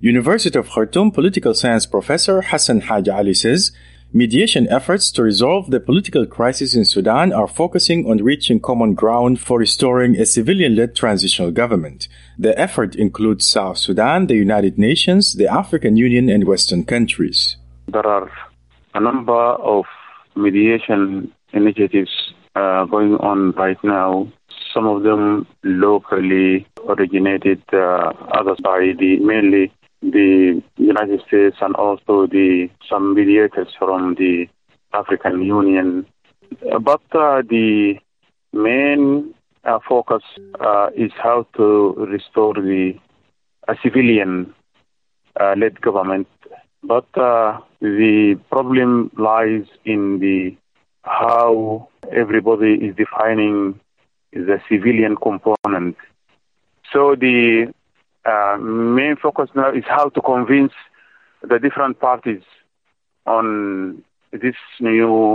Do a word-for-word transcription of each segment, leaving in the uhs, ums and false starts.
University of Khartoum political science professor Hassan Haj Ali says, mediation efforts to resolve the political crisis in Sudan are focusing on reaching common ground for restoring a civilian-led transitional government. The effort includes South Sudan, the United Nations, the African Union, and Western countries. There are a number of mediation initiatives uh, going on right now. Some of them locally originated, uh, others by the mainly the United States and also the some mediators from the African Union. But uh, the main uh, focus uh, is how to restore the a civilian uh, led government. But uh, the problem lies in the how everybody is defining the civilian component. So the uh, main focus now is how to convince the different parties on this new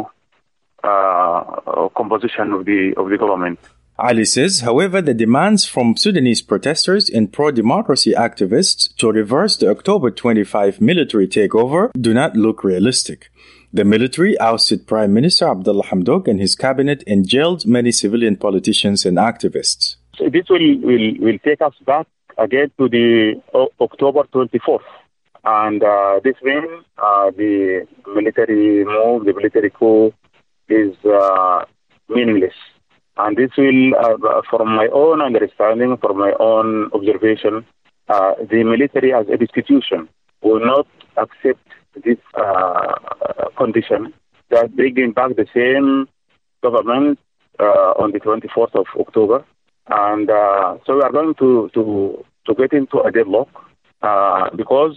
uh, composition of the of the government. Ali says, however, the demands from Sudanese protesters and pro-democracy activists to reverse the October twenty-fifth military takeover do not look realistic. The military ousted Prime Minister Abdullah Hamdok and his cabinet and jailed many civilian politicians and activists. So this will, will, will take us back again to the o- October twenty-fourth. And uh, this means uh, the military move, the military coup is uh, meaningless. And this will, uh, from my own understanding, from my own observation, uh, the military as a institution will not accept this uh, condition that bringing back the same government uh, on the twenty-fourth of October. And uh, so we are going to, to, to get into a deadlock uh, because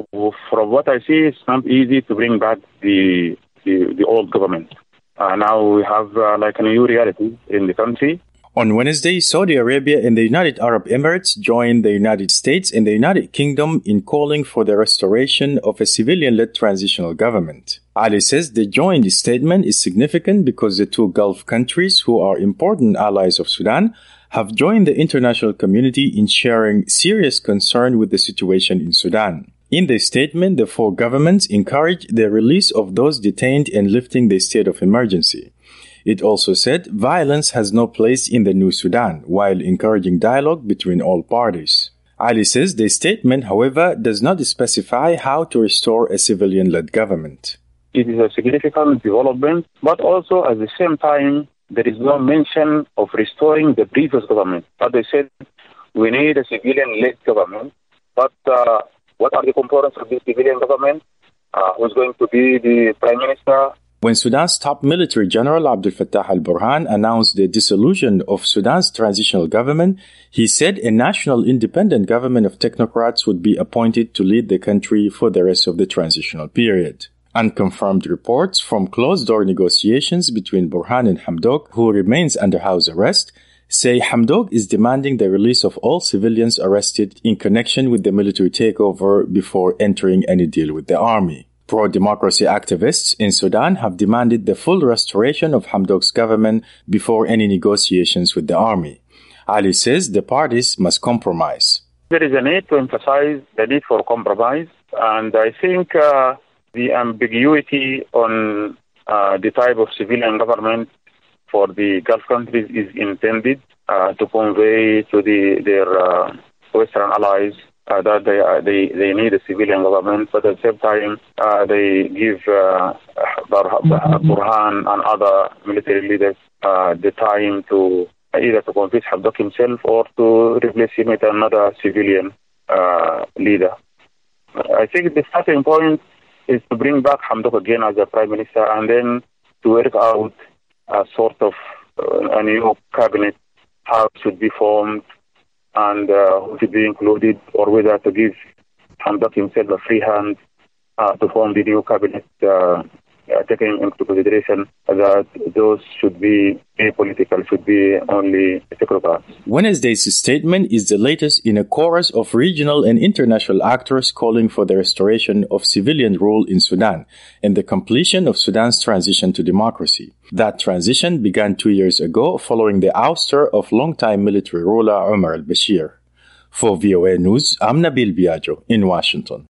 from what I see, it's not easy to bring back the, the, the old government. Uh, now we have uh, like a new reality in the country. On Wednesday, Saudi Arabia and the United Arab Emirates joined the United States and the United Kingdom in calling for the restoration of a civilian-led transitional government. Ali says the joint statement is significant because the two Gulf countries, who are important allies of Sudan, have joined the international community in sharing serious concern with the situation in Sudan. In the statement, the four governments encouraged the release of those detained and lifting the state of emergency. It also said violence has no place in the new Sudan, while encouraging dialogue between all parties. Ali says the statement, however, does not specify how to restore a civilian-led government. It is a significant development, but also at the same time, there is no mention of restoring the previous government. As they said, we need a civilian-led government, but uh, what are the components of this civilian government? Uh, who's going to be the prime minister? When Sudan's top military general Abdel Fattah al-Burhan announced the dissolution of Sudan's transitional government, he said a national independent government of technocrats would be appointed to lead the country for the rest of the transitional period. Unconfirmed reports from closed-door negotiations between Burhan and Hamdok, who remains under house arrest, say Hamdok is demanding the release of all civilians arrested in connection with the military takeover before entering any deal with the army. Pro-democracy activists in Sudan have demanded the full restoration of Hamdok's government before any negotiations with the army. Ali says the parties must compromise. There is a need to emphasize the need for compromise, and I think uh, the ambiguity on uh, the type of civilian government for the Gulf countries is intended uh, to convey to the, their uh, Western allies uh, that they, uh, they they need a civilian government, but at the same time uh, they give uh, Burhan and other military leaders uh, the time to either to convince Hamdok himself or to replace him with another civilian uh, leader. I think the starting point is to bring back Hamdok again as a prime minister and then to work out a sort of uh, a new cabinet, how it should be formed and uh, who should be included, or whether to give Hamdok himself a free hand uh, to form the new cabinet, uh, uh, taking into consideration that those should be apolitical, should be only technocrats. Wednesday's statement is the latest in a chorus of regional and international actors calling for the restoration of civilian rule in Sudan and the completion of Sudan's transition to democracy. That transition began two years ago following the ouster of longtime military ruler Omar al-Bashir. For V O A News, I'm Nabil Biagio in Washington.